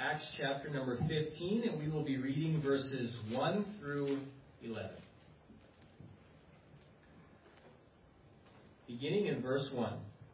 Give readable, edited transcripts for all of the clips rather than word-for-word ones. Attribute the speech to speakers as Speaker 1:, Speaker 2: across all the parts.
Speaker 1: Acts chapter number 15, and we will be reading verses 1 through 11. Beginning in verse 1.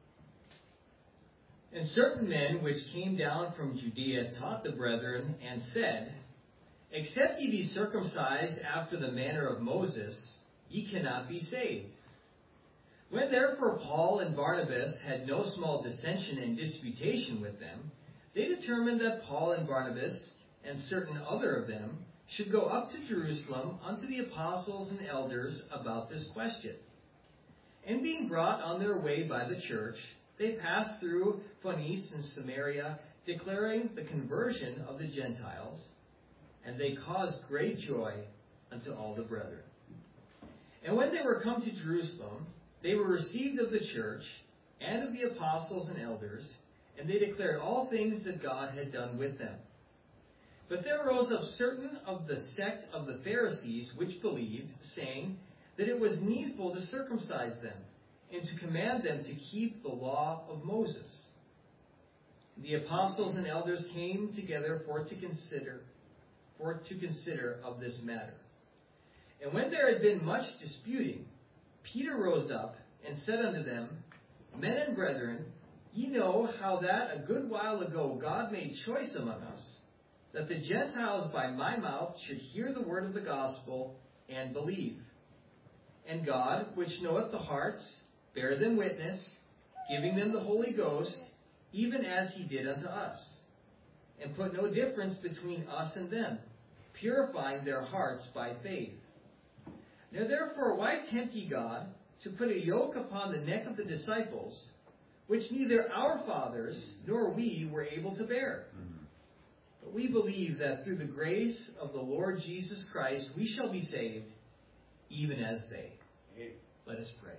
Speaker 1: And certain men which came down from Judea taught the brethren, and said, Except ye be circumcised after the manner of Moses, ye cannot be saved. When therefore Paul and Barnabas had no small dissension and disputation with them, they determined that Paul and Barnabas and certain other of them should go up to Jerusalem unto the apostles and elders about this question. And being brought on their way by the church, they passed through Phoenice and Samaria, declaring the conversion of the Gentiles, and they caused great joy unto all the brethren. And when they were come to Jerusalem, they were received of the church and of the apostles and elders, and they declared all things that God had done with them. But there arose up certain of the sect of the Pharisees which believed, saying that it was needful to circumcise them, and to command them to keep the law of Moses. The apostles and elders came together for to consider of this matter. And when there had been much disputing, Peter rose up and said unto them, Men and brethren, ye know how that a good while ago God made choice among us, that the Gentiles by my mouth should hear the word of the gospel and believe. And God, which knoweth the hearts, bare them witness, giving them the Holy Ghost, even as he did unto us, and put no difference between us and them, purifying their hearts by faith. Now therefore, why tempt ye God to put a yoke upon the neck of the disciples, which neither our fathers nor we were able to bear? But we believe that through the grace of the Lord Jesus Christ we shall be saved, even as they. Let us pray.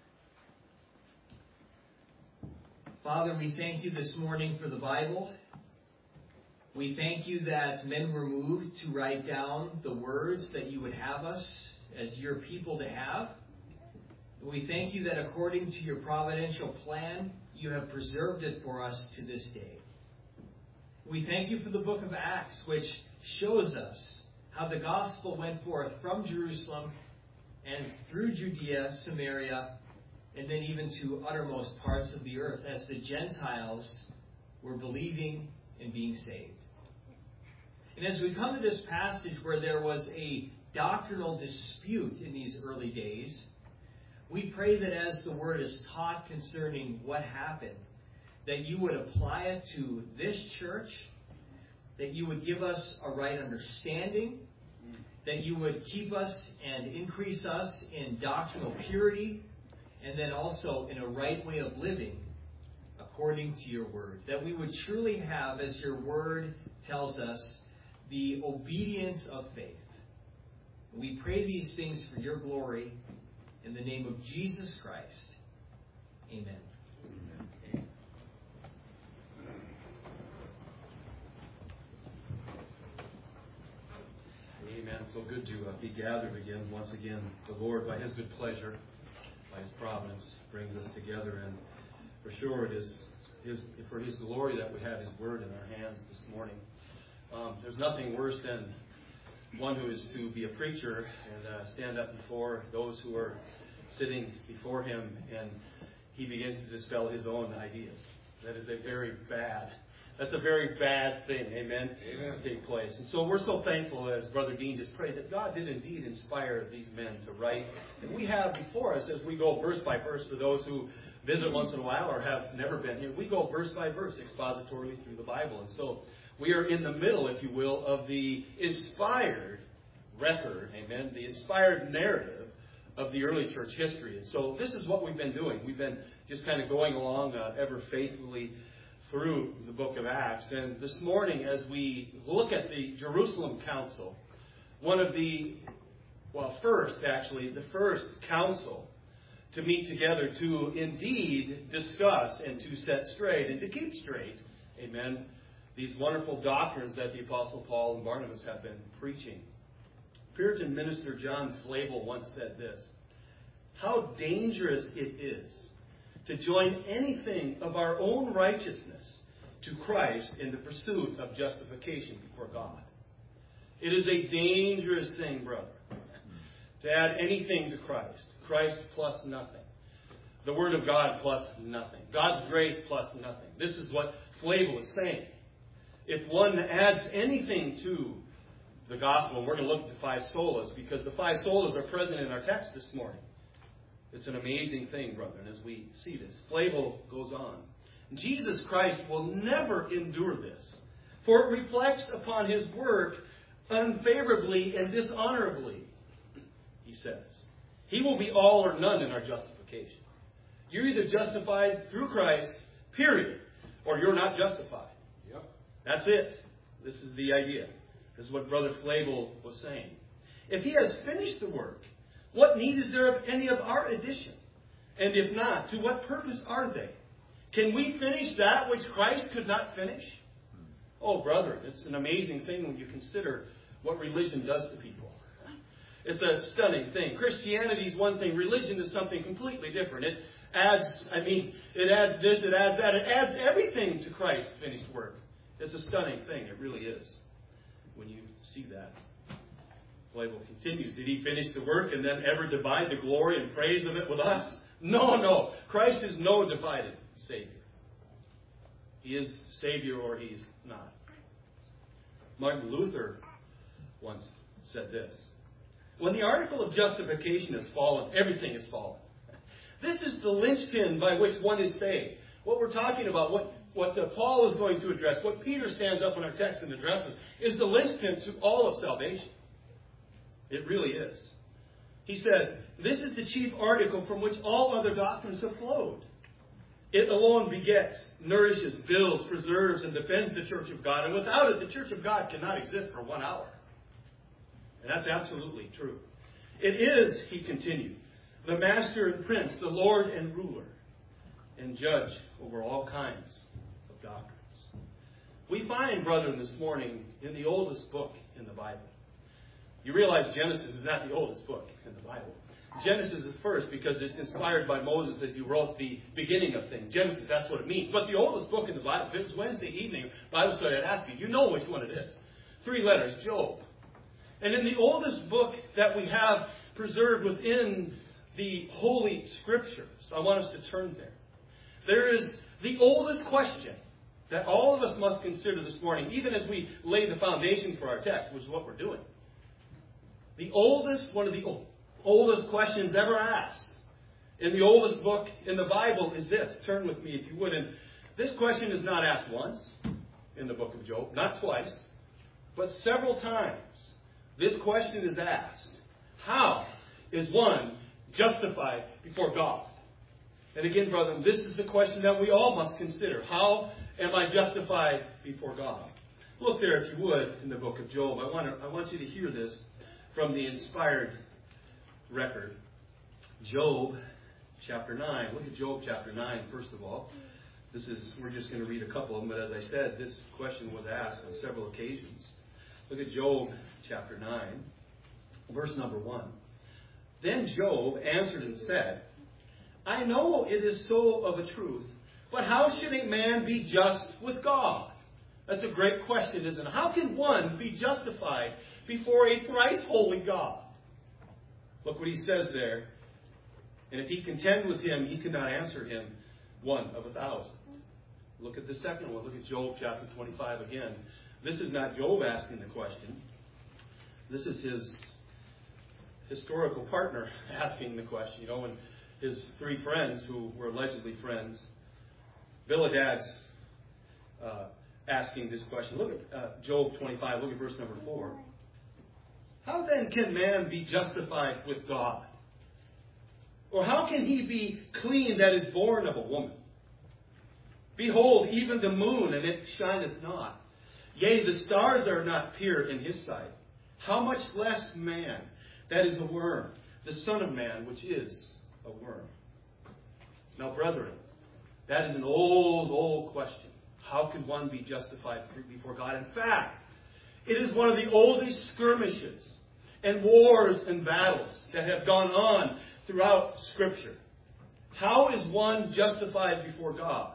Speaker 1: Father, we thank you this morning for the Bible. We thank you that men were moved to write down the words that you would have us as your people to have. We thank you that according to your providential plan, you have preserved it for us to this day. We thank you for the book of Acts, which shows us how the gospel went forth from Jerusalem and through Judea, Samaria, and then even to uttermost parts of the earth as the Gentiles were believing and being saved. And as we come to this passage where there was a doctrinal dispute in these early days, we pray that as the word is taught concerning what happened, that you would apply it to this church, that you would give us a right understanding, that you would keep us and increase us in doctrinal purity, and then also in a right way of living according to your word. That we would truly have, as your word tells us, the obedience of faith. We pray these things for your glory in the name of Jesus Christ. Amen.
Speaker 2: Amen. So good to be gathered again. Once again, the Lord, by his good pleasure, by his providence, brings us together. And for sure it is for his glory that we have his word in our hands this morning. There's nothing worse than one who is to be a preacher and stand up before those who are sitting before him, and he begins to dispel his own ideas. That's a very bad thing, amen, to take place. And so we're so thankful, as Brother Dean just prayed, that God did indeed inspire these men to write. And we have before us, as we go verse by verse, for those who visit once in a while or have never been here, we go verse by verse expositorily through the Bible. And so we are in the middle, if you will, of the inspired record, amen, the inspired narrative of the early church history. And so this is what we've been doing. We've been just kind of going along ever faithfully through the book of Acts. And this morning, as we look at the Jerusalem Council, the first council to meet together to indeed discuss and to set straight and to keep straight, amen, these wonderful doctrines that the Apostle Paul and Barnabas have been preaching. Puritan minister John Flavel once said this: "How dangerous it is to join anything of our own righteousness to Christ in the pursuit of justification before God. It is a dangerous thing, brother, to add anything to Christ. Christ plus nothing. The Word of God plus nothing. God's grace plus nothing. This is what Flavel is saying. If one adds anything to the gospel, and we're going to look at the five solas, because the five solas are present in our text this morning. It's an amazing thing, brethren, as we see this. Flavel goes on. Jesus Christ will never endure this, for it reflects upon His work unfavorably and dishonorably, he says. He will be all or none in our justification. You're either justified through Christ, period, or you're not justified.
Speaker 3: Yep.
Speaker 2: That's it. This is the idea. This is what Brother Flavel was saying. If He has finished the work, what need is there of any of our addition? And if not, to what purpose are they? Can we finish that which Christ could not finish? Oh, brother, it's an amazing thing when you consider what religion does to people. It's a stunning thing. Christianity is one thing. Religion is something completely different. It adds this, it adds that. It adds everything to Christ's finished work. It's a stunning thing. It really is. When you see that. Flavel continues. Did He finish the work and then ever divide the glory and praise of it with us? No. Christ is no divided Savior. He is Savior or He's not. Martin Luther once said this. When the article of justification has fallen, everything has fallen. This is the linchpin by which one is saved. What we're talking about, what Paul is going to address, what Peter stands up in our text and addresses, is the linchpin to all of salvation. It really is. He said, this is the chief article from which all other doctrines have flowed. It alone begets, nourishes, builds, preserves, and defends the Church of God. And without it, the Church of God cannot exist for 1 hour. And that's absolutely true. It is, he continued, the master and prince, the Lord and ruler, and judge over all kinds of doctrines. We find, brethren, this morning in the oldest book in the Bible. You realize Genesis is not the oldest book in the Bible. Genesis is first because it's inspired by Moses as he wrote the beginning of things. Genesis, that's what it means. But the oldest book in the Bible, if it was Wednesday evening Bible study, I'd ask you, you know which one it is. 3 letters, Job. And in the oldest book that we have preserved within the Holy Scriptures, I want us to turn there. There is the oldest question that all of us must consider this morning, even as we lay the foundation for our text, which is what we're doing. The oldest, one of the oldest questions ever asked in the oldest book in the Bible is this. Turn with me if you would. And this question is not asked once in the book of Job, not twice, but several times. This question is asked. How is one justified before God? And again, brethren, this is the question that we all must consider. How am I justified before God? Look there, if you would, in the book of Job. I want you to hear this from the inspired record. Job chapter 9. Look at Job chapter 9, first of all. We're just going to read a couple of them, but as I said, this question was asked on several occasions. Look at Job chapter 9, verse number 1. Then Job answered and said, I know it is so of a truth, but how should a man be just with God? That's a great question, isn't it? How can one be justified before a thrice holy God? Look what he says there. And if he contend with him, he cannot answer him 1 of 1,000. Look at the second one. Look at Job chapter 25 again. This is not Job asking the question. This is his historical partner asking the question. You know, when his 3 friends, who were allegedly friends, Bildad's asking this question. Look at Job 25. Look at verse number 4. How then can man be justified with God? Or how can he be clean that is born of a woman? Behold, even the moon, and it shineth not. Yea, the stars are not pure in his sight. How much less man, that is a worm, the Son of Man, which is a worm. Now, brethren, that is an old, old question. How can one be justified before God? In fact, it is one of the oldest skirmishes and wars and battles that have gone on throughout Scripture. How is one justified before God?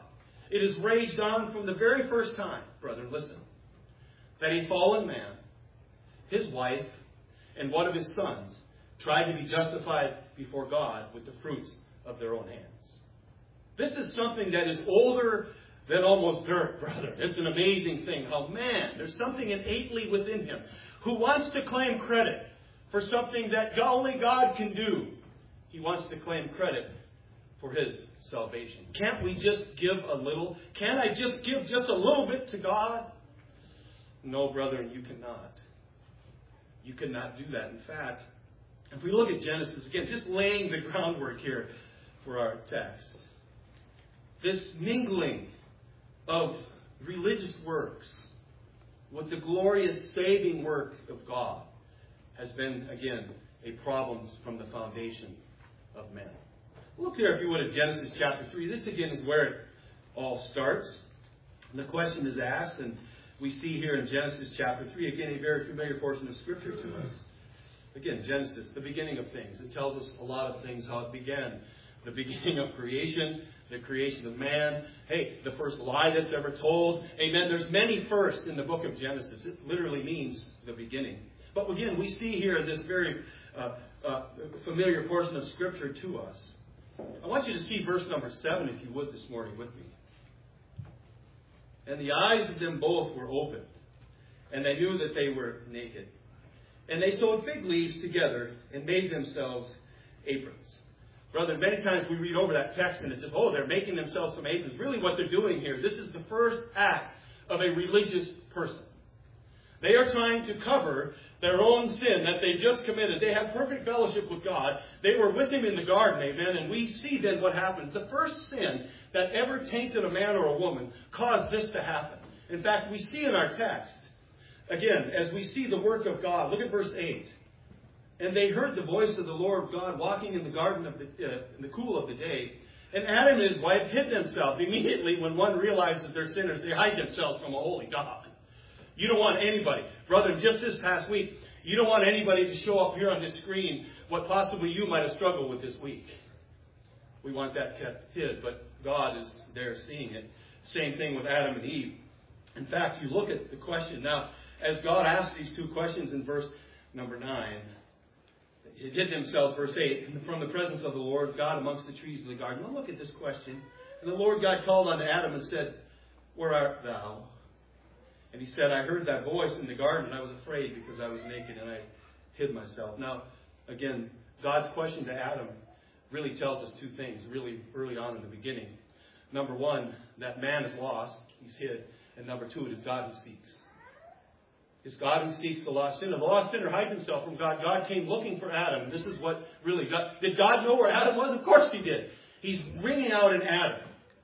Speaker 2: It has raged on from the very first time, brethren, listen, that a fallen man, his wife, and one of his sons tried to be justified before God with the fruits of their own hands. This is something that is older than almost dirt, brother. It's an amazing thing how, man, there's something innately within him who wants to claim credit for something that only God can do. He wants to claim credit for his salvation. Can't we just give a little? Can't I just give just a little bit to God? No, brethren, you cannot. You cannot do that. In fact, if we look at Genesis, again, just laying the groundwork here for our text. This mingling of religious works with the glorious saving work of God has been, again, a problem from the foundation of man. Look here, if you would, at Genesis chapter 3. This, again, is where it all starts. And the question is asked, and we see here in Genesis chapter 3, again, a very familiar portion of Scripture to us. Again, Genesis, the beginning of things. It tells us a lot of things, how it began. The beginning of creation, the creation of man. Hey, the first lie that's ever told. Amen. There's many firsts in the book of Genesis. It literally means the beginning. But again, we see here this very familiar portion of Scripture to us. I want you to see verse number 7, if you would, this morning with me. And the eyes of them both were opened, and they knew that they were naked. And they sewed fig leaves together and made themselves aprons. Brother, many times we read over that text and it's just, they're making themselves some aprons. Really what they're doing here, this is the first act of a religious person. They are trying to cover their own sin that they just committed. They have perfect fellowship with God. They were with Him in the garden, amen. And we see then what happens. The first sin that ever tainted a man or a woman caused this to happen. In fact, we see in our text, again, as we see the work of God, look at verse 8. And they heard the voice of the Lord God walking in the garden in the cool of the day. And Adam and his wife hid themselves. Immediately, when one realizes they're sinners, they hide themselves from a holy God. You don't want anybody. Brother, just this past week, you don't want anybody to show up here on this screen what possibly you might have struggled with this week. We want that kept hid, but God is there seeing it. Same thing with Adam and Eve. In fact, you look at the question now, as God asks these two questions in verse number 9, they hid themselves, verse 8, from the presence of the Lord God amongst the trees of the garden. Now look at this question. And the Lord God called unto Adam and said, Where art thou? And he said, I heard thy voice in the garden, and I was afraid because I was naked, and I hid myself. Now, again, God's question to Adam really tells us two things, really early on in the beginning. Number one, that man is lost, he's hid. And number two, it is God who seeks. It's God who seeks the lost sinner. The lost sinner hides himself from God. God came looking for Adam. This is what really God... Did God know where Adam was? Of course He did. He's bringing out in Adam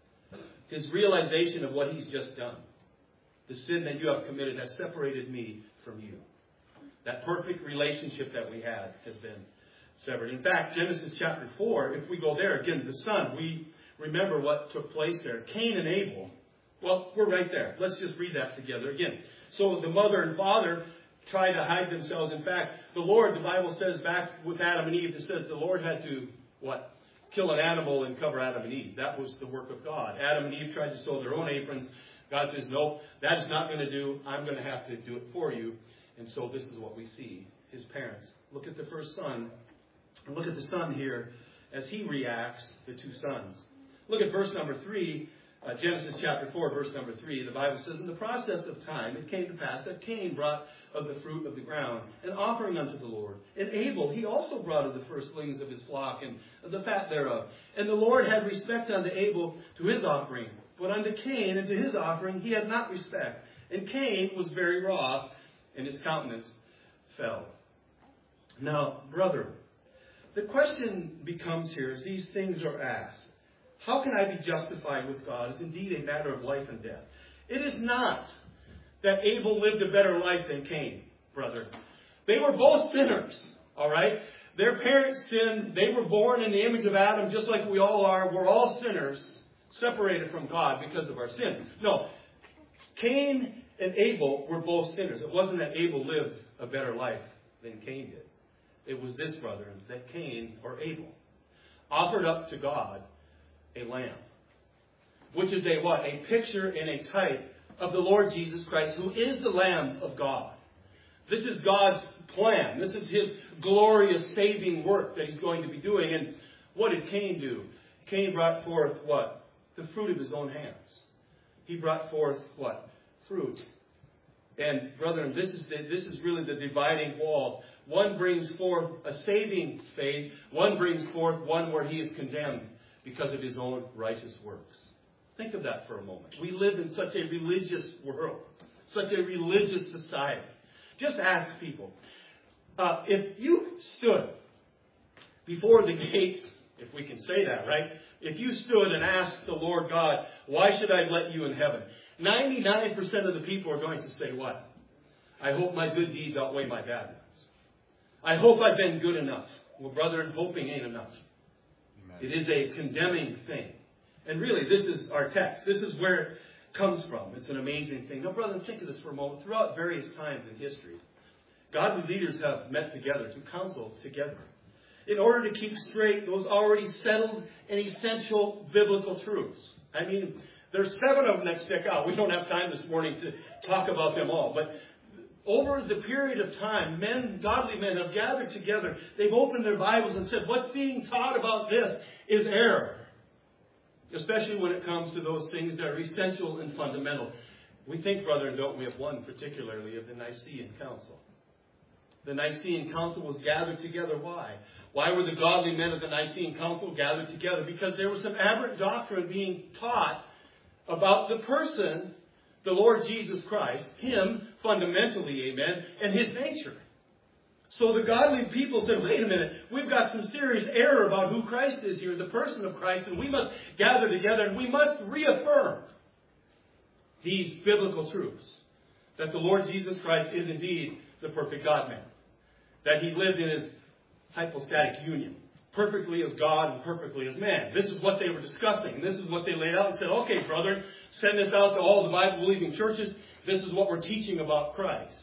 Speaker 2: his realization of what he's just done. The sin that you have committed has separated me from you. That perfect relationship that we had has been severed. In fact, Genesis chapter 4, if we go there, again, the son, we remember what took place there. Cain and Abel. Well, we're right there. Let's just read that together again. So the mother and father tried to hide themselves. In fact, the Lord, the Bible says back with Adam and Eve, it says the Lord had to, kill an animal and cover Adam and Eve. That was the work of God. Adam and Eve tried to sew their own aprons. God says, no, that is not going to do. I'm going to have to do it for you. And so this is what we see. His parents. Look at the first son. And look at the son here as he reacts, the two sons. Look at verse number 3. Genesis chapter 4, verse number 3, the Bible says, In the process of time it came to pass that Cain brought of the fruit of the ground an offering unto the Lord. And Abel he also brought of the firstlings of his flock and of the fat thereof. And the Lord had respect unto Abel to his offering, but unto Cain and to his offering he had not respect. And Cain was very wroth, and his countenance fell. Now, brother, the question becomes here as these things are asked. How can I be justified with God is indeed a matter of life and death. It is not that Abel lived a better life than Cain, brother. They were both sinners, all right? Their parents sinned. They were born in the image of Adam just like we all are. We're all sinners separated from God because of our sin. No, Cain and Abel were both sinners. It wasn't that Abel lived a better life than Cain did. It was this, brother, that Cain, or Abel, offered up to God a lamb. which is a what? A picture and a type of the Lord Jesus Christ, who is the Lamb of God. This is God's plan. This is His glorious saving work that He's going to be doing. And what did Cain do? Cain brought forth what? The fruit of his own hands. He brought forth what? Fruit. And brethren, this is really the dividing wall. One brings forth a saving faith. One brings forth one where he is condemned because of his own righteous works. Think of that for a moment. We live in such a religious world, such a religious society. Just ask people, if you stood before the gates, if we can say that, right? If you stood and asked the Lord God, why should I let you in heaven? 99% of the people are going to say what? I hope my good deeds outweigh my bad ones. I hope I've been good enough. Well, brethren, hoping ain't enough. Amen. It is a condemning thing. And really, this is our text. This is where it comes from. It's an amazing thing. Now, brethren, think of this for a moment. Throughout various times in history, godly leaders have met together to counsel together in order to keep straight those already settled and essential biblical truths. I mean, there's 7 of them that stick out. We don't have time this morning to talk about them all. But over the period of time, godly men have gathered together. They've opened their Bibles and said, what's being taught about this is error. Especially when it comes to those things that are essential and fundamental. We think, brethren, don't we, of one particularly of the Nicene Council. The Nicene Council was gathered together. Why? Why were the godly men of the Nicene Council gathered together? Because there was some aberrant doctrine being taught about the person, the Lord Jesus Christ, Him fundamentally, amen, and His nature. So the godly people said, wait a minute, we've got some serious error about who Christ is here, the person of Christ, and we must gather together and we must reaffirm these biblical truths. That the Lord Jesus Christ is indeed the perfect God-man. That He lived in His hypostatic union, perfectly as God and perfectly as man. This is what they were discussing. This is what they laid out and said, okay, brethren, send this out to all the Bible-believing churches. This is what we're teaching about Christ.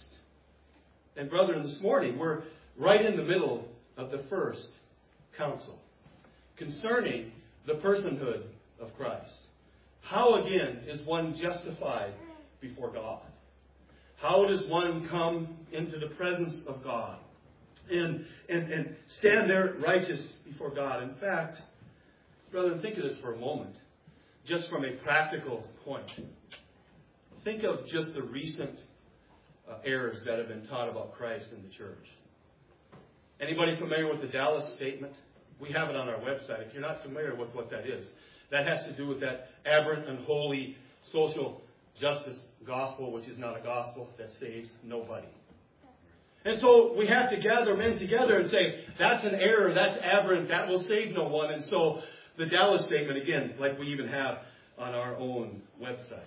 Speaker 2: And brethren, this morning, we're right in the middle of the first council concerning the personhood of Christ. How, again, is one justified before God? How does one come into the presence of God and stand there righteous before God? In fact, brethren, think of this for a moment, just from a practical point. Think of just the recent errors that have been taught about Christ in the church. Anybody familiar with the Dallas Statement? We have it on our website. If you're not familiar with what that is, that has to do with that aberrant, unholy social justice gospel, which is not a gospel that saves nobody. And so we have to gather men together and say, that's an error, that's aberrant, that will save no one. And so the Dallas Statement, again, like we even have on our own website.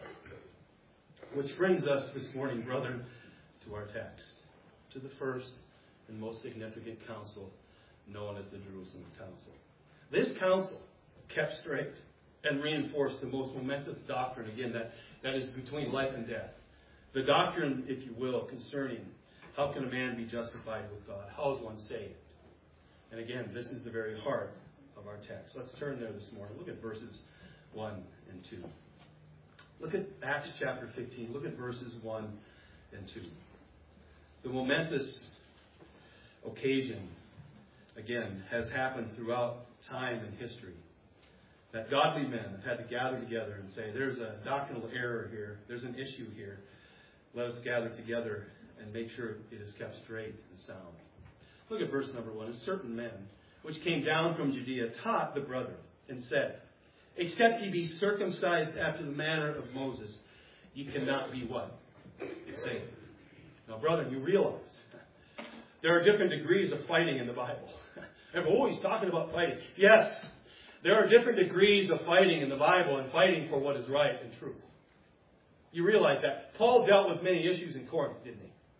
Speaker 2: Which brings us this morning, brethren, to our text, to the first and most significant council known as the Jerusalem Council. This council kept straight and reinforced the most momentous doctrine, again, that is between life and death. The doctrine, if you will, concerning how can a man be justified with God? How is one saved? And again, this is the very heart of our text. Let's turn there this morning. Look at verses 1 and 2. Look at Acts chapter 15. Look at verses 1 and 2. The momentous occasion, again, has happened throughout time and history. That godly men have had to gather together and say, there's a doctrinal error here. There's an issue here. Let us gather together and make sure it is kept straight and sound. Look at verse number 1. And certain men, which came down from Judea, taught the brethren and said, except ye be circumcised after the manner of Moses, ye cannot be what? Saved. Now, brethren, you realize there are different degrees of fighting in the Bible. And we're always talking about fighting. Yes, there are different degrees of fighting in the Bible and fighting for what is right and true. You realize that. Paul dealt with many issues in Corinth, didn't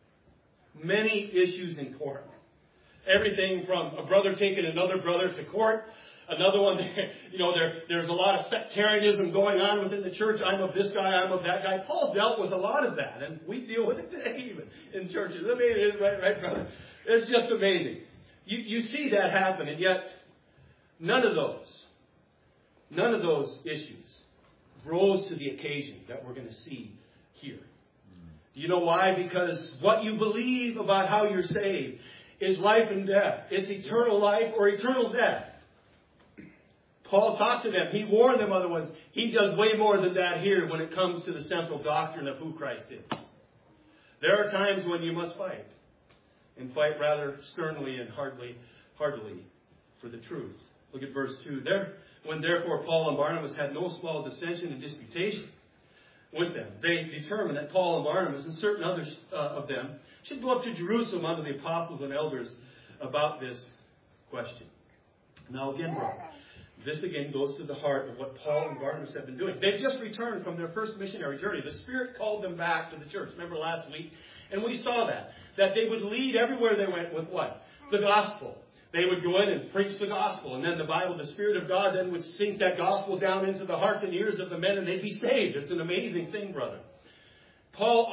Speaker 2: he? Many issues in Corinth. Everything from a brother taking another brother to court. Another one, there's a lot of sectarianism going on within the church. I'm of this guy, I'm of that guy. Paul dealt with a lot of that, and we deal with it today even in churches. I mean, right, brother? It's just amazing. You see that happen, and yet none of those issues rose to the occasion that we're going to see here. Do you know why? Because what you believe about how you're saved is life and death. It's eternal life or eternal death. Paul talked to them. He warned them otherwise. He does way more than that here when it comes to the central doctrine of who Christ is. There are times when you must fight. And fight rather sternly and heartily for the truth. Look at verse 2. When therefore Paul and Barnabas had no small dissension and disputation with them, they determined that Paul and Barnabas and certain others of them should go up to Jerusalem unto the apostles and elders about this question. Now again, brother, this again goes to the heart of what Paul and Barnabas have been doing. They've just returned from their first missionary journey. The Spirit called them back to the church. Remember last week? And we saw that they would lead everywhere they went with what? The gospel. They would go in and preach the gospel. And then the Bible, the Spirit of God then would sink that gospel down into the hearts and ears of the men and they'd be saved. It's an amazing thing, brother. Paul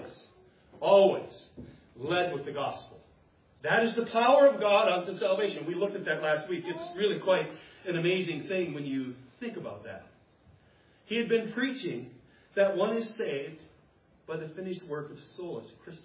Speaker 2: always led with the gospel. That is the power of God unto salvation. We looked at that last week. It's really quite an amazing thing when you think about that. He had been preaching that one is saved by the finished work of solus Christus.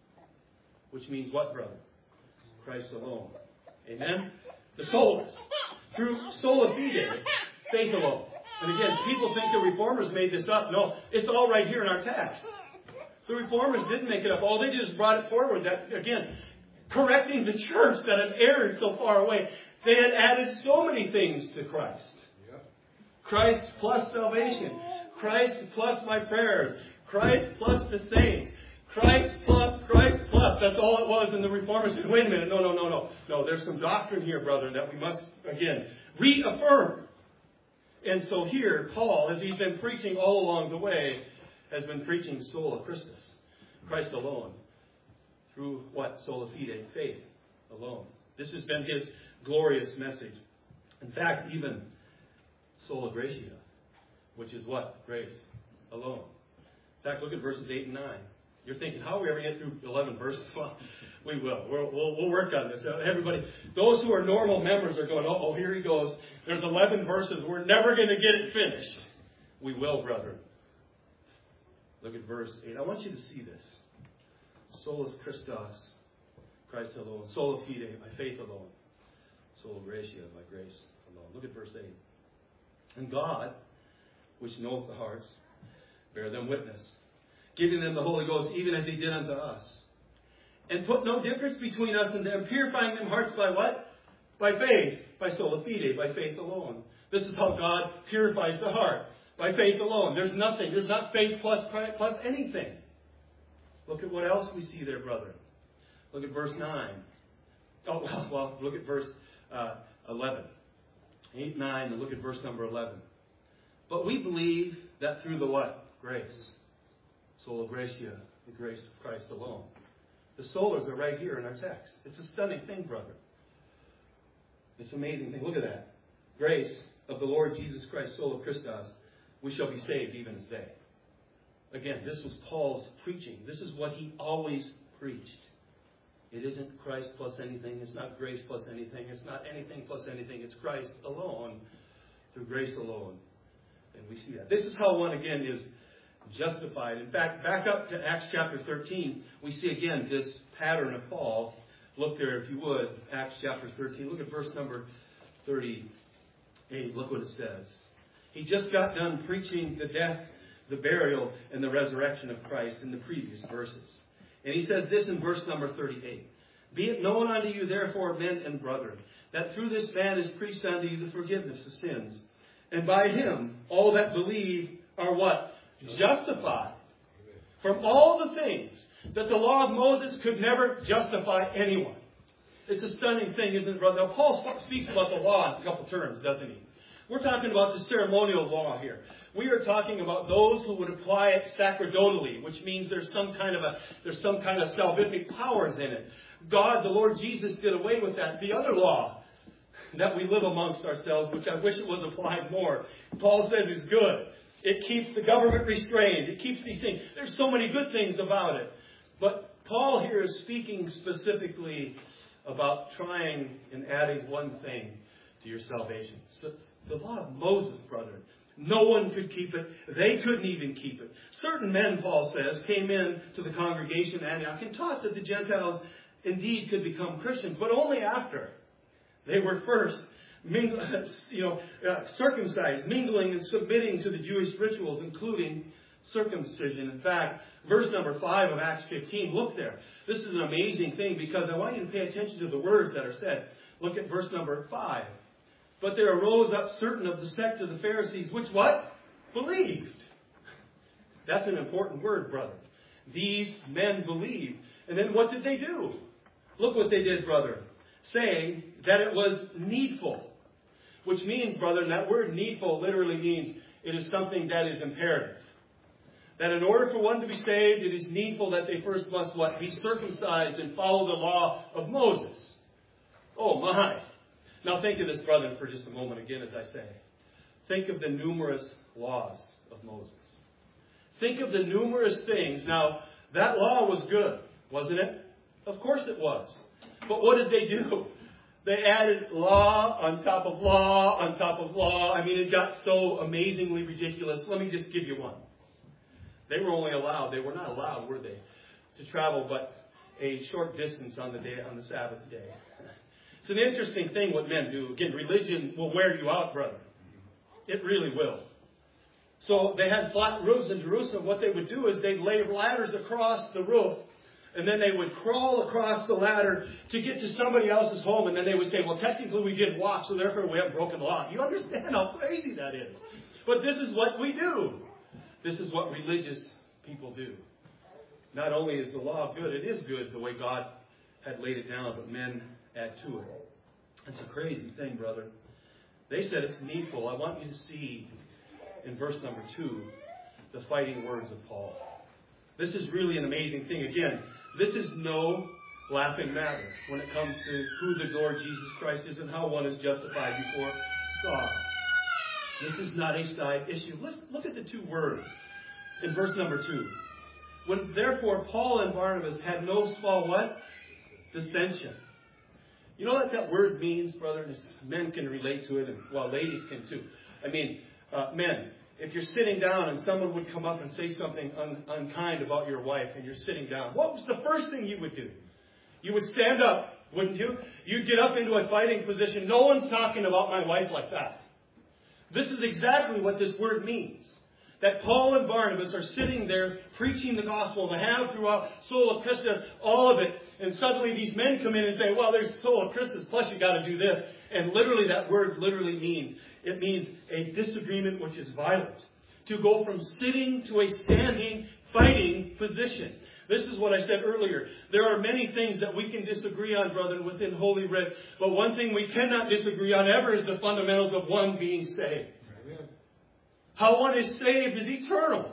Speaker 2: Which means what, brother? Christ alone. Amen? The solus. Through sola fide, faith alone. And again, people think the Reformers made this up. No, it's all right here in our text. The Reformers didn't make it up. All they did is brought it forward. That, again, correcting the church that had erred so far away. They had added so many things to Christ. Christ plus salvation. Christ plus my prayers. Christ plus the saints. Christ plus, Christ plus. That's all it was. And the Reformers said, wait a minute. No, there's some doctrine here, brother, that we must, again, reaffirm. And so here, Paul, as he's been preaching all along the way, has been preaching sola Christus. Christ alone. Through what? Sola fide, faith alone. This has been his glorious message. In fact, even sola gratia, which is what? Grace alone. In fact, look at verses 8 and 9. You're thinking, how are we ever get through 11 verses? Well, we will. We'll work on this. Everybody, those who are normal members are going, oh, here he goes. There's 11 verses. We're never going to get it finished. We will, brethren. Look at verse 8. I want you to see this. Solus Christus, Christ alone. Sola fide, by faith alone. Sola gratia, by grace alone. Look at verse 8. And God, which knoweth the hearts, bear them witness, giving them the Holy Ghost, even as he did unto us. And put no difference between us and them, purifying them hearts by what? By faith, by sola fide, by faith alone. This is how God purifies the heart, by faith alone. There's not faith plus anything. Look at what else we see there, brethren. Look at verse 9. Oh, well, look at verse 11. 8, 9, and look at verse number 11. But we believe that through the what? Grace. Sola gratia, the grace of Christ alone. The solas are right here in our text. It's a stunning thing, brother. It's an amazing thing. Look at that. Grace of the Lord Jesus Christ, sola Christus, we shall be saved even as they. Again, this was Paul's preaching. This is what he always preached. It isn't Christ plus anything. It's not grace plus anything. It's not anything plus anything. It's Christ alone, through grace alone. And we see that. This is how one, again, is justified. In fact, back up to Acts chapter 13, we see again this pattern of Paul. Look there, if you would, Acts chapter 13. Look at verse number 38. Look what it says. He just got done preaching the death, the burial, and the resurrection of Christ in the previous verses. And he says this in verse number 38. Be it known unto you, therefore, men and brethren, that through this man is preached unto you the forgiveness of sins. And by him, all that believe are what? Justified. From all the things that the law of Moses could never justify anyone. It's a stunning thing, isn't it, brother? Now, Paul speaks about the law in a couple terms, doesn't he? We're talking about the ceremonial law here. We are talking about those who would apply it sacerdotally, which means there's some kind of salvific powers in it. God, the Lord Jesus, did away with that. The other law that we live amongst ourselves, which I wish it was applied more, Paul says is good. It keeps the government restrained. It keeps these things. There's so many good things about it. But Paul here is speaking specifically about trying and adding one thing to your salvation. So the law of Moses, brother, No one could keep it. They couldn't even keep it. Certain men, Paul says, came in to the congregation at Antioch and taught that the Gentiles indeed could become Christians, but only after they were first circumcised, mingling and submitting to the Jewish rituals, including circumcision. In fact, verse number 5 of Acts 15, look there. This is an amazing thing because I want you to pay attention to the words that are said. Look at verse number 5. But there arose up certain of the sect of the Pharisees, which what? Believed. That's an important word, brother. These men believed. And then what did they do? Look what they did, brother. Saying that it was needful. Which means, brother, and that word needful literally means it is something that is imperative. That in order for one to be saved, it is needful that they first must what? Be circumcised and follow the law of Moses. Oh my. Now think of this, brother, for just a moment again, as I say. Think of the numerous laws of Moses. Think of the numerous things. Now, that law was good, wasn't it? Of course it was. But what did they do? They added law on top of law on top of law. I mean, it got so amazingly ridiculous. Let me just give you one. They were not allowed, were they, to travel but a short distance on the Sabbath day. It's an interesting thing what men do. Again, religion will wear you out, brother. It really will. So they had flat roofs in Jerusalem. What they would do is they'd lay ladders across the roof, and then they would crawl across the ladder to get to somebody else's home, and then they would say, well, technically we did walk, so therefore we haven't broken the law. You understand how crazy that is. But this is what we do. This is what religious people do. Not only is the law good, it is good the way God had laid it down, but men add to it. It's a crazy thing, brother. They said it's needful. I want you to see in verse number 2 the fighting words of Paul. This is really an amazing thing. Again, this is no laughing matter when it comes to who the Lord Jesus Christ is and how one is justified before God. This is not a side issue. Let's look at the two words in verse number 2. When therefore Paul and Barnabas had no small what? Dissension. You know what that word means, brother? And men can relate to it, and well, ladies can too. I mean, men, if you're sitting down and someone would come up and say something unkind about your wife and you're sitting down, what was the first thing you would do? You would stand up, wouldn't you? You'd get up into a fighting position. No one's talking about my wife like that. This is exactly what this word means. That Paul and Barnabas are sitting there preaching the gospel. They have throughout Sola Christus, all of it. And suddenly these men come in and say, well, there's Sola Christus, plus you got to do this. And literally that word literally means, it means a disagreement which is violent. To go from sitting to a standing, fighting position. This is what I said earlier. There are many things that we can disagree on, brethren, within Holy Writ. But one thing we cannot disagree on ever is the fundamentals of one being saved. How one is saved is eternal.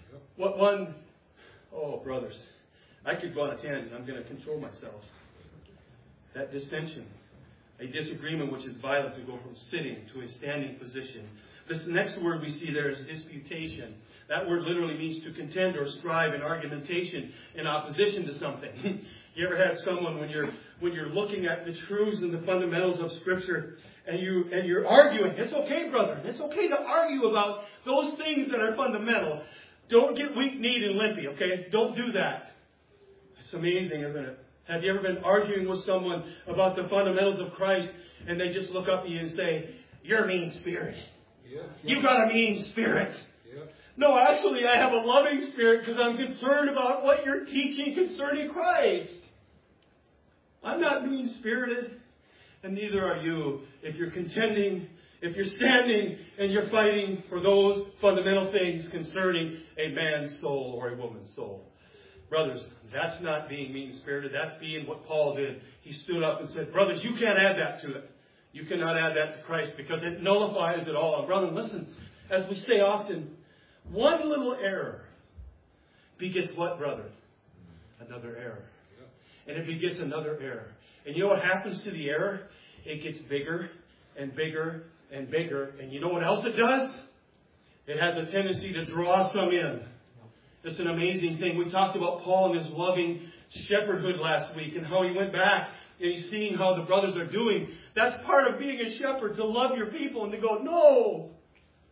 Speaker 2: Brothers, I could go on a tangent. I'm going to control myself. That dissension, a disagreement which is violent to go from sitting to a standing position. This next word we see there is disputation. That word literally means to contend or strive in argumentation in opposition to something. You ever had someone when you're looking at the truths and the fundamentals of Scripture and you're arguing? It's okay, brother. It's okay to argue about those things that are fundamental. Don't get weak-kneed and limpy, okay? Don't do that. It's amazing, isn't it? Have you ever been arguing with someone about the fundamentals of Christ and they just look up at you and say, you're mean-spirited. Yeah. You got a mean spirit. Yeah. No, actually, I have a loving spirit because I'm concerned about what you're teaching concerning Christ. I'm not mean-spirited, and neither are you. If you're contending, if you're standing and you're fighting for those fundamental things concerning a man's soul or a woman's soul. Brothers, that's not being mean-spirited. That's being what Paul did. He stood up and said, brothers, you can't add that to it. You cannot add that to Christ because it nullifies it all. Brother, listen, as we say often, one little error begets what, brother? Another error. And it begets another error. And you know what happens to the error? It gets bigger and bigger and bigger. And you know what else it does? It has a tendency to draw some in. It's an amazing thing. We talked about Paul and his loving shepherdhood last week and how he went back and he's seeing how the brothers are doing. That's part of being a shepherd, to love your people and to go, no,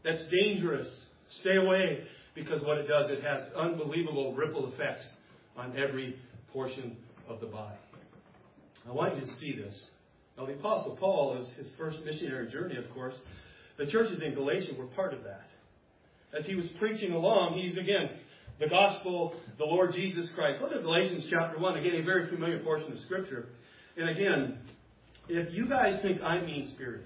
Speaker 2: That's dangerous. Stay away, because what it does, it has unbelievable ripple effects on every portion of the body. I want you to see this. Now, the Apostle Paul is his first missionary journey, of course. The churches in Galatia were part of that. As he was preaching along, he's, again, the gospel, the Lord Jesus Christ. Look at Galatians chapter 1. Again, a very familiar portion of Scripture. And again, if you guys think I'm mean-spirited,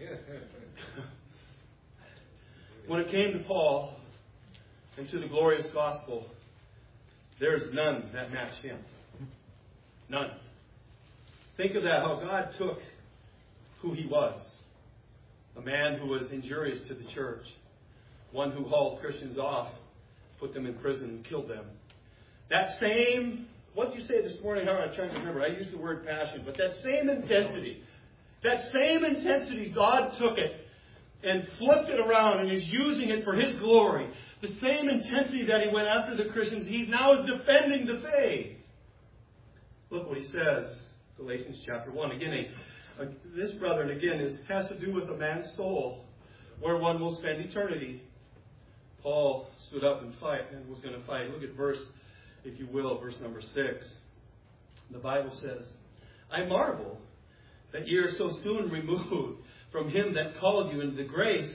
Speaker 2: when it came to Paul and to the glorious gospel, there's none that matched him. None. Think of that, how God took who he was. A man who was injurious to the church. One who hauled Christians off, put them in prison, and killed them. That same, what did you say this morning? I'm trying to remember. I used the word passion, but that same intensity, God took it and flipped it around and is using it for His glory. The same intensity that He went after the Christians, He's now defending the faith. Look what he says, Galatians chapter 1. Again, this, brethren, again, has to do with a man's soul, where one will spend eternity. Paul stood up and was going to fight. Look at verse, if you will, verse number 6. The Bible says, I marvel that ye are so soon removed from Him that called you into the grace.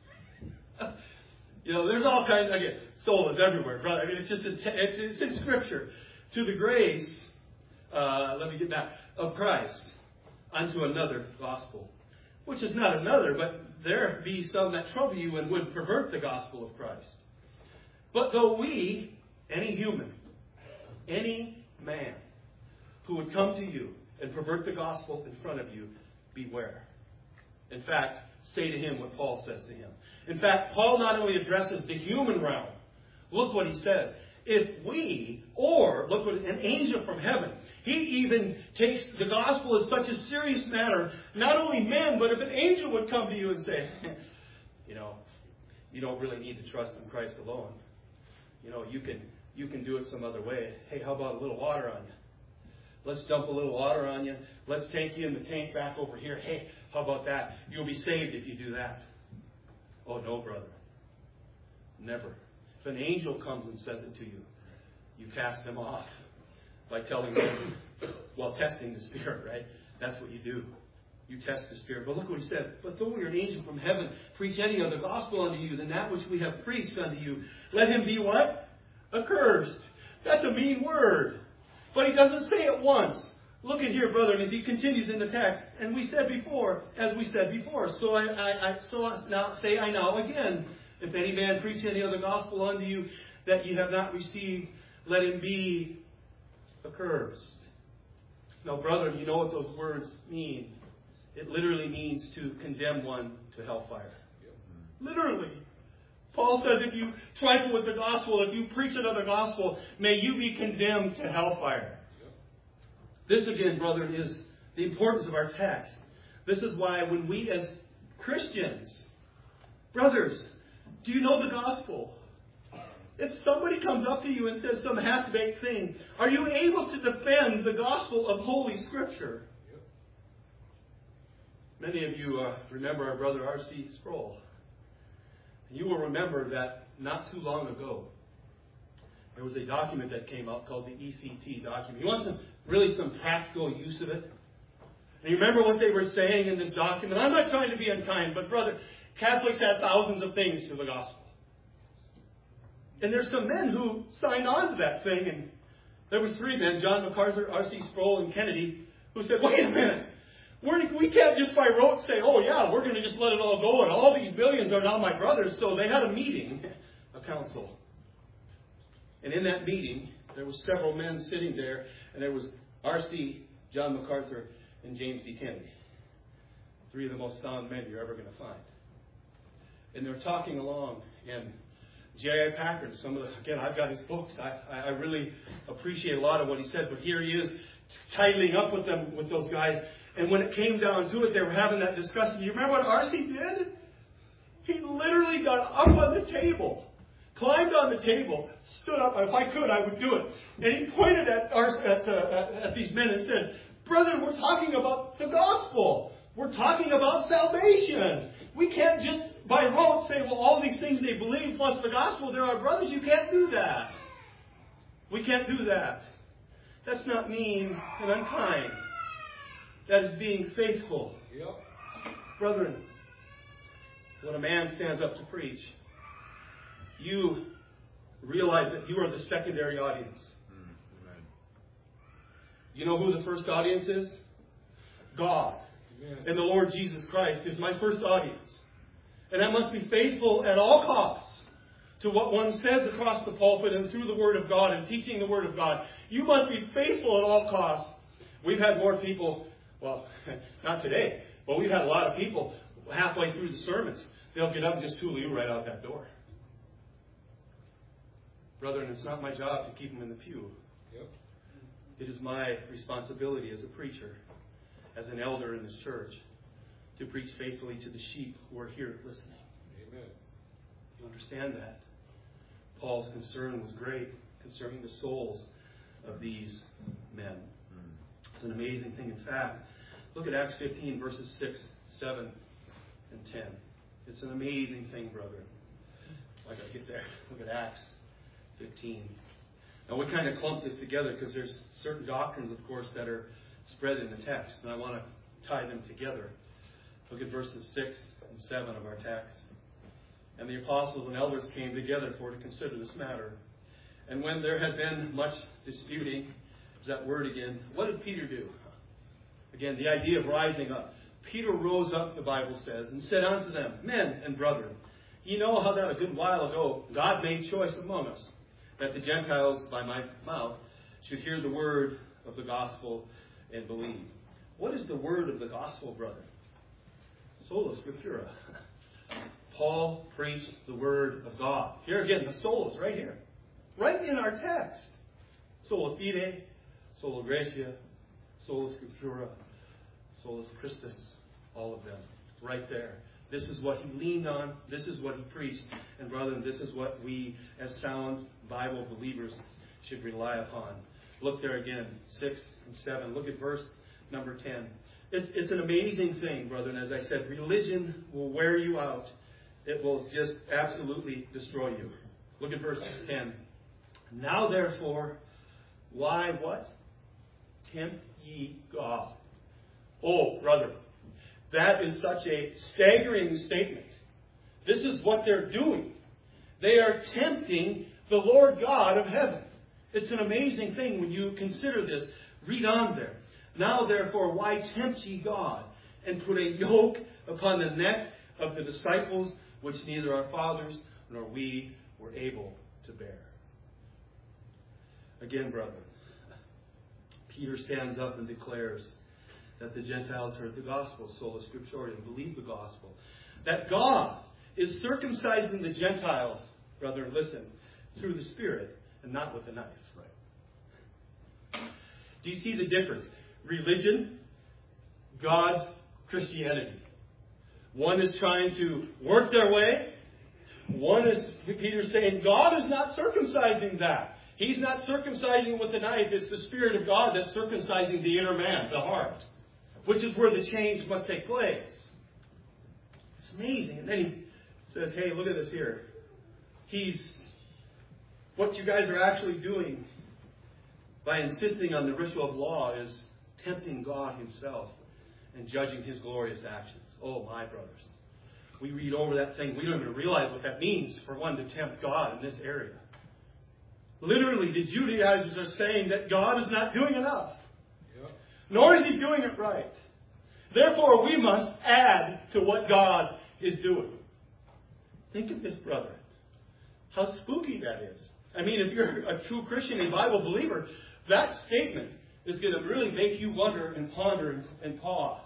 Speaker 2: There's all kinds, again, soul is everywhere, brother. I mean, it's in Scripture. To the grace, let me get back, of Christ, unto another gospel. Which is not another, but there be some that trouble you and would pervert the gospel of Christ. But though we, any human, any man, who would come to you and pervert the gospel in front of you, beware. In fact, say to him what Paul says to him. In fact, Paul not only addresses the human realm. Look what he says. If we, or, look what, an angel from heaven, he even takes the gospel as such a serious matter. Not only men, but if an angel would come to you and say, you don't really need to trust in Christ alone. You can do it some other way. Hey, how about a little water on you? Let's dump a little water on you. Let's take you in the tank back over here. Hey, how about that? You'll be saved if you do that. Oh, no, brother. Never. If an angel comes and says it to you, you cast them off by telling them, testing the Spirit, right? That's what you do. You test the Spirit. But look what he says. But though we are an angel from heaven, preach any other gospel unto you than that which we have preached unto you, let him be what? Accursed. That's a mean word. But he doesn't say it once. Look at here, brother, as he continues in the text. And we said before, so I now say I now again, if any man preach any other gospel unto you that ye have not received, let him be accursed. Now, brethren, you know what those words mean. It literally means to condemn one to hellfire. Literally. Paul says if you trifle with the gospel, if you preach another gospel, may you be condemned to hellfire. This again, brethren, is the importance of our text. This is why when we as Christians, brothers, do you know the gospel? If somebody comes up to you and says some half-baked thing, are you able to defend the gospel of Holy Scripture? Many of you remember our brother R.C. Sproul. And you will remember that not too long ago, there was a document that came out called the ECT document. You want some practical use of it? And you remember what they were saying in this document? I'm not trying to be unkind, but brother, Catholics add thousands of things to the gospel. And there's some men who signed on to that thing, and there was 3 men, John MacArthur, R.C. Sproul, and Kennedy, who said, wait a minute. We can't just by rote say, oh yeah, we're going to just let it all go, and all these billions are now my brothers. So they had a meeting, a council. And in that meeting, there were several men sitting there, and there was R.C., John MacArthur, and James D. Kennedy. 3 of the most sound men you're ever going to find. And they're talking along, and J.I. Packer, again, I've got his books. I really appreciate a lot of what he said, but here he is, titling up with those guys. And when it came down to it, they were having that discussion. You remember what R.C. did? He literally got up on the table, climbed on the table, stood up. If I could, I would do it. And he pointed at these men and said, brother, we're talking about the gospel. We're talking about salvation. We can't just by rote say, well, all these things they believe plus the gospel, they're our brothers. You can't do that. We can't do that. That's not mean and unkind. That is being faithful.
Speaker 3: Yep.
Speaker 2: Brethren, when a man stands up to preach, you realize that you are the secondary audience.
Speaker 3: Amen.
Speaker 2: You know who the first audience is? God.
Speaker 3: Amen.
Speaker 2: And the Lord Jesus Christ is my first audience. And I must be faithful at all costs to what one says across the pulpit and through the Word of God and teaching the Word of God. You must be faithful at all costs. We've had more people, well, not today, but we've had a lot of people halfway through the sermons. They'll get up and just tool you right out that door. Brethren, it's not my job to keep them in the pew.
Speaker 3: Yep.
Speaker 2: It is my responsibility as a preacher, as an elder in this church, to preach faithfully to the sheep who are here listening.
Speaker 3: Amen.
Speaker 2: You understand that? Paul's concern was great concerning the souls of these men. It's an amazing thing. In fact, look at Acts 15, verses 6, 7, and 10. It's an amazing thing, brethren. I got to get there. Look at Acts 15. Now, we kind of clump this together because there's certain doctrines, of course, that are spread in the text, and I want to tie them together. Look at verses 6 and 7 of our text. And the apostles and elders came together to consider this matter. And when there had been much disputing, there's that word again, what did Peter do? Again, the idea of rising up. Peter rose up, the Bible says, and said unto them, Men and brethren, ye know how that a good while ago God made choice among us, that the Gentiles by my mouth should hear the word of the gospel and believe. What is the word of the gospel, brother? Sola Scriptura. Paul preached the word of God. Here again, the solas, right here. Right in our text. Sola Fide, Sola Gratia, Sola Scriptura, Solus Christus. All of them. Right there. This is what he leaned on. This is what he preached. And brethren, this is what we as sound Bible believers should rely upon. Look there again, 6 and 7. Look at verse number 10. It's an amazing thing, brethren. As I said, religion will wear you out. It will just absolutely destroy you. Look at verse 10. Now therefore, why what? Tempt ye God. Oh, brother, that is such a staggering statement. This is what they're doing. They are tempting the Lord God of heaven. It's an amazing thing when you consider this. Read on there. Now therefore, why tempt ye God, and put a yoke upon the neck of the disciples, which neither our fathers nor we were able to bear? Again, brethren, Peter stands up and declares that the Gentiles heard the gospel, sola scriptura, and believe the gospel. That God is circumcising the Gentiles, brethren, listen, through the Spirit and not with a knife. Right. Do you see the difference? Religion, God's Christianity. One is trying to work their way. One is, Peter's saying, God is not circumcising that. He's not circumcising with the knife. It's the Spirit of God that's circumcising the inner man, the heart, which is where the change must take place. It's amazing. And then he says, hey, look at this here. What you guys are actually doing by insisting on the ritual of law is tempting God himself and judging his glorious actions. Oh, my brothers. We read over that thing. We don't even realize what that means for one to tempt God in this area. Literally, the Judaizers are saying that God is not doing enough. Yep. Nor is he doing it right. Therefore, we must add to what God is doing. Think of this, brother. How spooky that is. I mean, if you're a true Christian and Bible believer, that statement is going to really make you wonder and ponder and pause.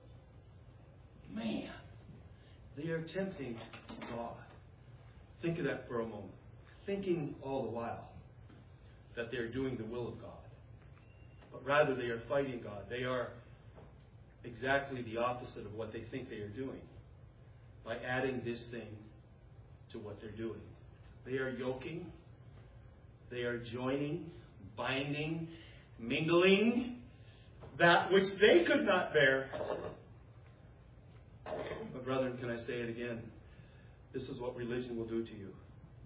Speaker 2: Man, they are tempting God. Think of that for a moment. Thinking all the while that they are doing the will of God. But rather they are fighting God. They are exactly the opposite of what they think they are doing by adding this thing to what they're doing. They are yoking. They are joining, binding, mingling that which they could not bear. But brethren, can I say it again? This is what religion will do to you.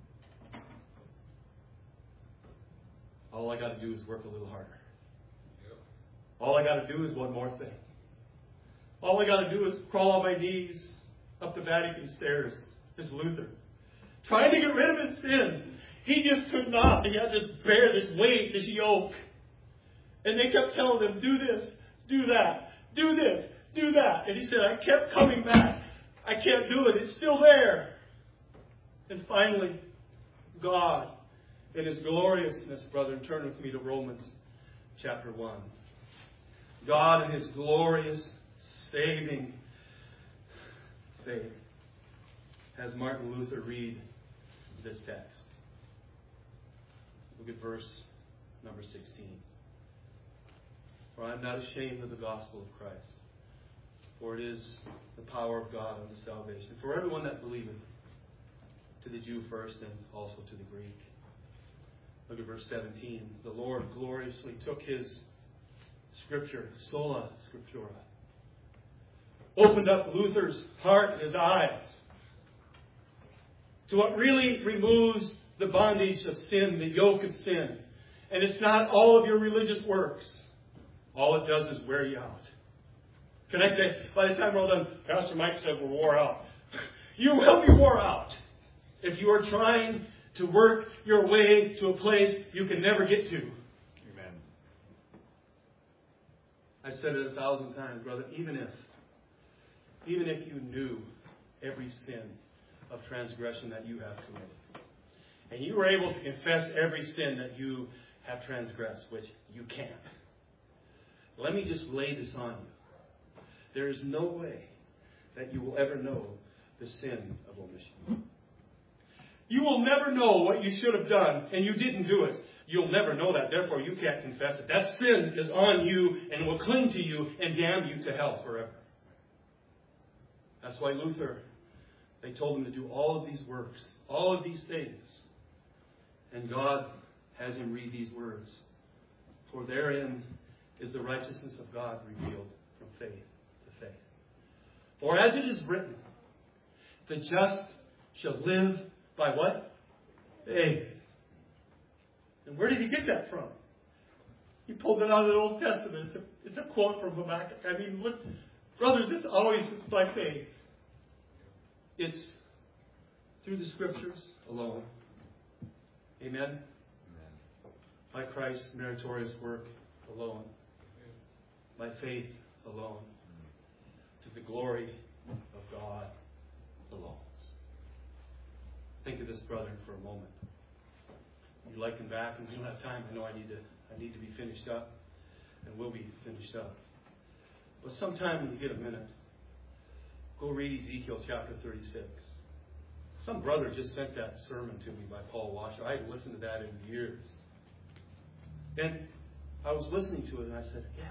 Speaker 2: All I got to do is work a little harder. All I got to do is one more thing. All I got to do is crawl on my knees up the Vatican stairs as Luther, trying to get rid of his sin. He just could not. He had to bear this weight, this yoke. And they kept telling him, do this, do that, do this, do that. And he said, I kept coming back. I can't do it. It's still there. And finally, God, in His gloriousness, brethren, turn with me to Romans chapter 1. God in His glorious, saving faith has Martin Luther read this text. Look at verse number 16. For I am not ashamed of the gospel of Christ, for it is the power of God unto salvation, for everyone that believeth, to the Jew first and also to the Greek. Look at verse 17. The Lord gloriously took His Scripture, sola scriptura, opened up Luther's heart and his eyes to what really removes the bondage of sin, the yoke of sin. And it's not all of your religious works. All it does is wear you out. Can I say, by the time we're all done, Pastor Mike said we're wore out. You will be wore out if you are trying to work your way to a place you can never get to.
Speaker 3: Amen.
Speaker 2: I said it 1,000 times, brother, even if you knew every sin of transgression that you have committed, and you were able to confess every sin that you have transgressed, which you can't, let me just lay this on you. There is no way that you will ever know the sin of omission. You will never know what you should have done, and you didn't do it. You'll never know that. Therefore, you can't confess it. That sin is on you and will cling to you and damn you to hell forever. That's why Luther, they told him to do all of these works, all of these things. And God has him read these words. For therein is the righteousness of God revealed from faith to faith. For as it is written, the just shall live by what? Faith. And where did he get that from? He pulled it out of the Old Testament. It's a quote from Habakkuk. I mean, look, brothers, it's always by faith. It's through the Scriptures alone. Amen? Amen. By Christ's meritorious work alone. By faith alone. To the glory of God alone. Think of this, brethren, for a moment. You like him back, and we don't have time. I know I need to be finished up, and will be finished up. But sometime when you get a minute, go read Ezekiel chapter 36. Some brother just sent that sermon to me by Paul Washer. I hadn't listened to that in years. And I was listening to it, and I said, yeah,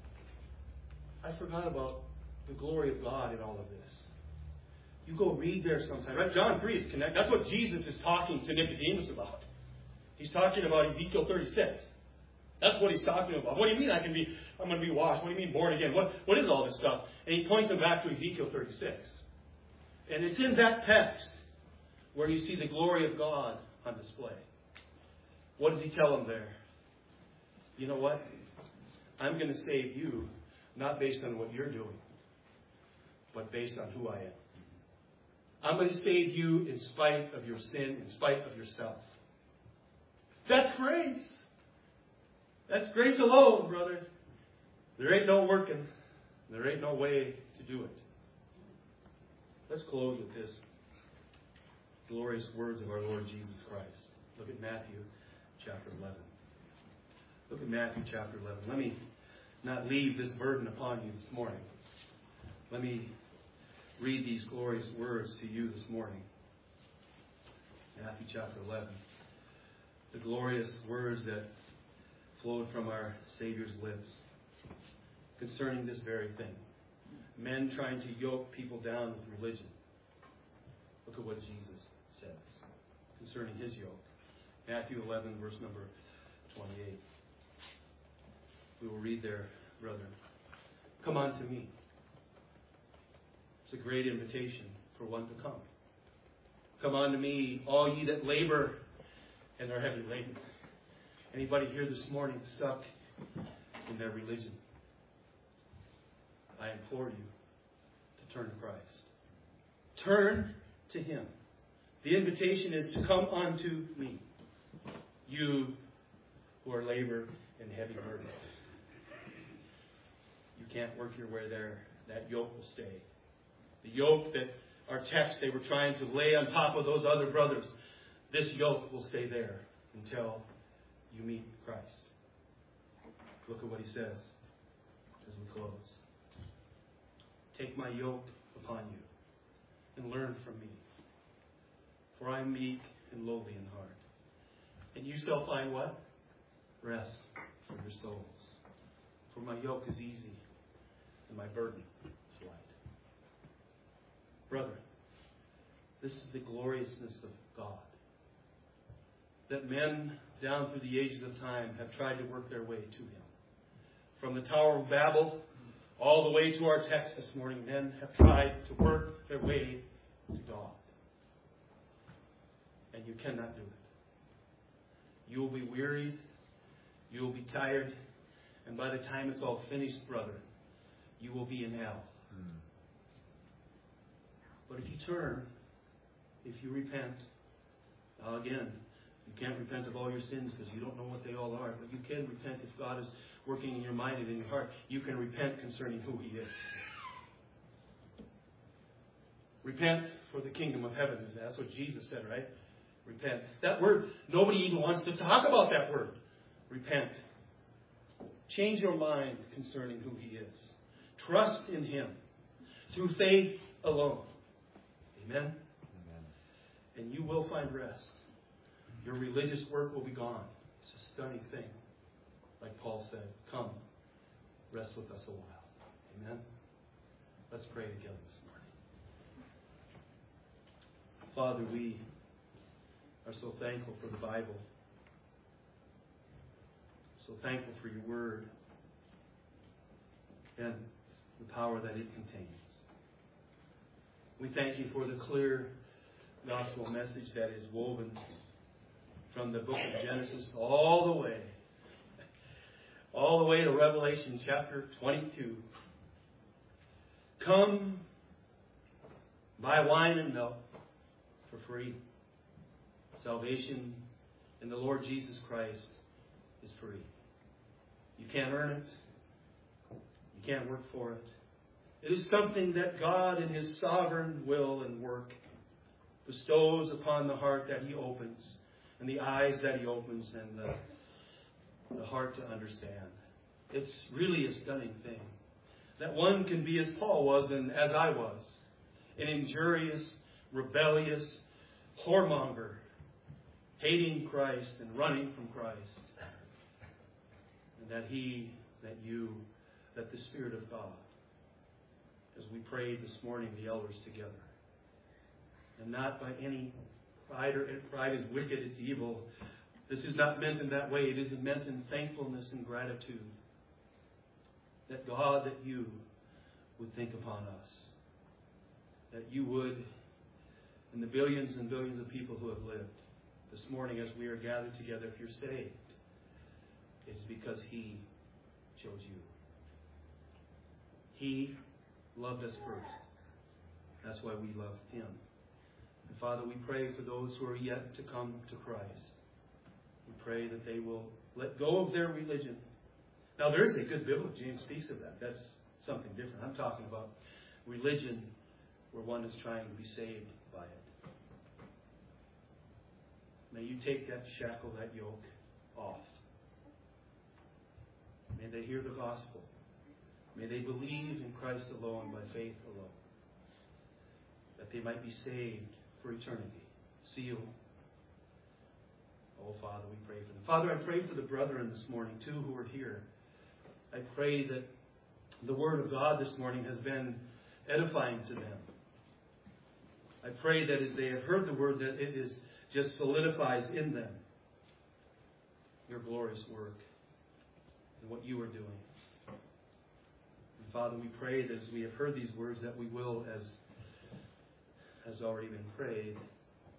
Speaker 2: I forgot about the glory of God in all of this. You go read there sometime. Right? John 3 is connected. That's what Jesus is talking to Nicodemus about. He's talking about Ezekiel 36. That's what he's talking about. What do you mean I'm going to be washed? What do you mean born again? What is all this stuff? And he points him back to Ezekiel 36. And it's in that text where you see the glory of God on display. What does he tell him there? You know what? I'm going to save you, not based on what you're doing, but based on who I am. I'm going to save you in spite of your sin, in spite of yourself. That's grace. That's grace alone, brother. There ain't no working. There ain't no way to do it. Let's close with this glorious words of our Lord Jesus Christ. Look at Matthew chapter 11. Look at Matthew chapter 11. Let me not leave this burden upon you this morning. Let me read these glorious words to you this morning. Matthew chapter 11. The glorious words that flowed from our Savior's lips concerning this very thing. Men trying to yoke people down with religion. Look at what Jesus says concerning His yoke. Matthew 11, verse number 28. We will read there, brethren. Come unto me. It's a great invitation for one to come. Come unto me, all ye that labor and are heavy laden. Anybody here this morning stuck in their religion? I implore you to turn to Christ. Turn to Him. The invitation is to come unto me, you who are labor and heavy burden. You can't work your way there. That yoke will stay. The yoke that our text they were trying to lay on top of those other brothers, this yoke will stay there until you meet Christ. Look at what he says as we close. Take my yoke upon you and learn from me. For I am meek and lowly in heart. And you shall find what? Rest for your souls. For my yoke is easy and my burden is light. Brother, this is the gloriousness of God. That men down through the ages of time have tried to work their way to Him. From the Tower of Babel all the way to our text this morning, men have tried to work their way to God. And you cannot do it. You will be wearied. You will be tired. And by the time it's all finished, brother, you will be in hell. But if you turn, if you repent, now again, you can't repent of all your sins because you don't know what they all are. But you can repent if God is working in your mind and in your heart. You can repent concerning who He is. Repent for the kingdom of heaven. That's what Jesus said, right? Repent. That word, nobody even wants to talk about that word. Repent. Change your mind concerning who He is. Trust in Him through faith alone. Amen? Amen. And you will find rest. Your religious work will be gone. It's a stunning thing. Like Paul said, come, rest with us a while. Amen? Let's pray together this morning. Father, we are so thankful for the Bible. So thankful for your word and the power that it contains. We thank you for the clear gospel message that is woven from the book of Genesis all the way to Revelation chapter 22. Come, buy wine and milk for free. Salvation in the Lord Jesus Christ is free. You can't earn it. You can't work for it. It is something that God in His sovereign will and work bestows upon the heart that He opens, and the eyes that He opens, and the heart to understand. It's really a stunning thing. That one can be as Paul was and as I was, an injurious, rebellious, whoremonger, hating Christ and running from Christ. And that He, that you, that the Spirit of God, as we prayed this morning, the elders together, and not by any pride, or pride is wicked, it's evil. This is not meant in that way. It is meant in thankfulness and gratitude. That God, that you would think upon us. That you would, and the billions and billions of people who have lived this morning as we are gathered together, if you're saved, it's because He chose you. He loved us first. That's why we love Him. And Father, we pray for those who are yet to come to Christ. We pray that they will let go of their religion. Now, there is a good biblical, James speaks of that. That's something different. I'm talking about religion where one is trying to be saved by it. May you take that shackle, that yoke off. May they hear the gospel. May they believe in Christ alone, by faith alone. That they might be saved for eternity. Sealed. Oh, Father, we pray for them. Father, I pray for the brethren this morning, too, who are here. I pray that the Word of God this morning has been edifying to them. I pray that as they have heard the Word, that it is just solidifies in them your glorious work and what you are doing. And Father, we pray that as we have heard these words, that we will, as has already been prayed,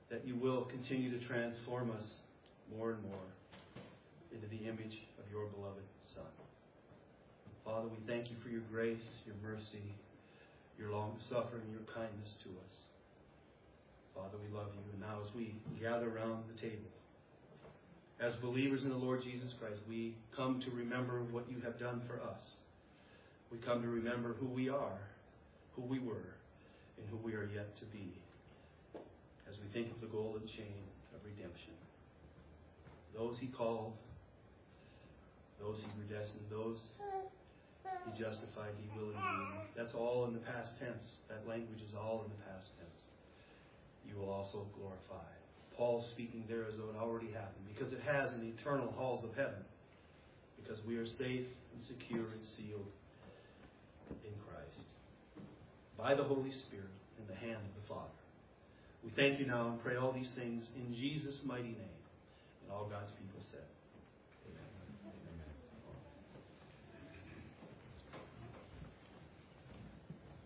Speaker 2: that you will continue to transform us more and more into the image of your beloved Son. Father, we thank you for your grace, your mercy, your long-suffering, your kindness to us. Father, we love you. And now as we gather around the table, as believers in the Lord Jesus Christ, we come to remember what you have done for us. We come to remember who we are, who we were, and who we are yet to be, as we think of the golden chain of redemption. Those he called, those he predestined, those he justified, he will redeem. That's all in the past tense. That language is all in the past tense. You will also glorify. Paul speaking there as though it already happened, because it has in the eternal halls of heaven, because we are safe and secure and sealed in Christ by the Holy Spirit in the hand of the Father. We thank you now and pray all these things in Jesus' mighty name. And all God's people said.